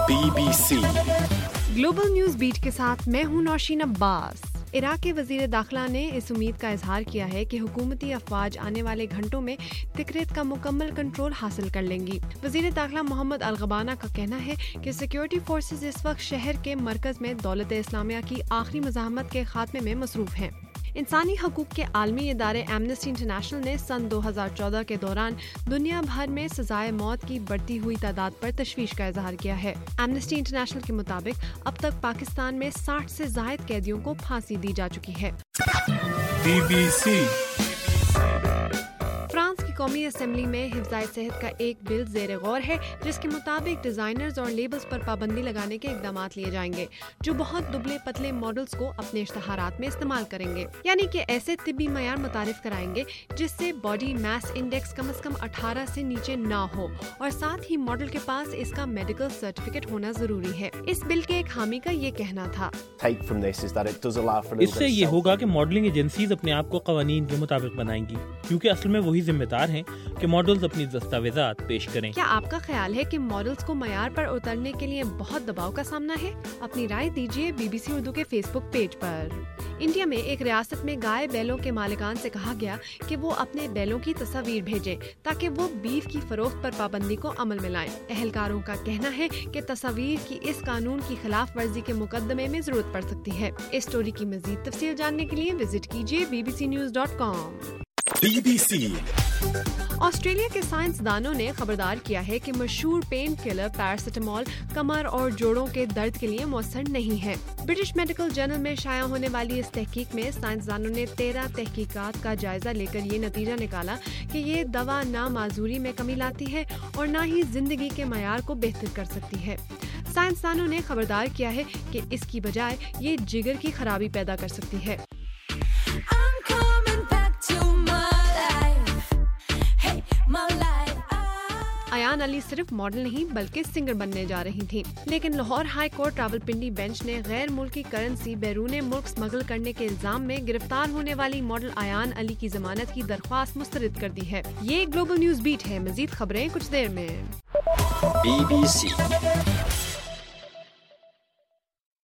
BBC global news beat के साथ मैं हूं नौशीन अब्बास। इराक के वजीर दाखिला ने इस उम्मीद का इजहार किया है कि हुकूमती अफवाज आने वाले घंटों में तिकरित का मुकम्मल कंट्रोल हासिल कर लेंगी। वजीर दाखिला मोहम्मद अल-गबाना का कहना है कि सिक्योरिटी फोर्सेज इस वक्त शहर के मरकज में दौलत इस्लामिया की आखिरी मज़ाहमत के खात्मे में मसरूफ हैं। इंसानी हकूक के आलमी इदारे एमनेस्टी इंटरनेशनल ने सन 2014 के दौरान दुनिया भर में सजाए मौत की बढ़ती हुई तादाद पर तशवीश का इजहार किया है। एमनेस्टी इंटरनेशनल के मुताबिक अब तक पाकिस्तान में 60 से ज़ायद कैदियों को फांसी दी जा चुकी है। BBC फ्रांस की कौमी असेंबली में हिफ्ज़ाए सेहत का एक बिल ज़ेर गौर है, जिसके मुताबिक डिज़ाइनर्स और लेबल्स पर पाबंदी लगाने के इक़दामात लिए जाएंगे जो बहुत दुबले पतले मॉडल्स को अपने इश्तहारात में इस्तेमाल करेंगे, यानी कि ऐसे तिब्बी मयार मुतारिफ कराएंगे जिससे बॉडी मास इंडेक्स कम से कम 18 से नीचे ना हो और साथ ही मॉडल के पास इसका मेडिकल सर्टिफिकेट होना जरूरी है। इस बिल के एक हामी का ये कहना था, इससे ये होगा कि मॉडलिंग एजेंसीज अपने आप को कवानीन के मुताबिक बनाएंगी, क्योंकि असल में वही जिम्मेदार हैं कि मॉडल्स अपनी दस्तावेजात पेश करें। क्या आपका ख्याल है कि मॉडल्स को मयार पर उतरने के लिए बहुत दबाव का सामना है? अपनी राय दीजिए BBC उर्दू के फेसबुक पेज पर। इंडिया में एक रियासत में गाय बैलों के मालिकान से कहा गया कि वो अपने बैलों की तस्वीर भेजें ताकि वो बीफ की फरोख्त पर पाबंदी को अमल में लाएं। एहलकारों का कहना है कि तस्वीर की इस कानून की खिलाफ वर्जी के मुकदमे में जरूरत पड़ सकती है। इस स्टोरी की मजीद तफसील जानने के लिए विजिट कीजिए bbcnews.com। BBC ऑस्ट्रेलिया के साइंसदानों ने खबरदार किया है कि मशहूर पेन किलर पैरासिटामोल कमर और जोड़ों के दर्द के लिए मौसर नहीं है। ब्रिटिश मेडिकल जर्नल में शाया होने वाली इस तहकीक में साइंसदानों ने 13 तहकीकात का जायजा लेकर ये नतीजा निकाला कि ये दवा ना माजूरी में कमी लाती है और ना ही जिंदगी के मयार को बेहतर कर सकती है। साइंसदानों ने खबरदार किया है कि इसकी बजाय ये जिगर की खराबी पैदा कर सकती है। अयान अली सिर्फ मॉडल नहीं बल्कि सिंगर बनने जा रही थी, लेकिन Lahore high court Rawalpindi bench ने गैर मुल्की करेंसी बैरून मुल्क स्मगल करने के इल्जाम में गिरफ्तार होने वाली मॉडल अयान अली की जमानत की दरख्वास्त मुस्तरद कर दी है। ये ग्लोबल न्यूज बीट है, मजीद खबरें कुछ देर में। BBC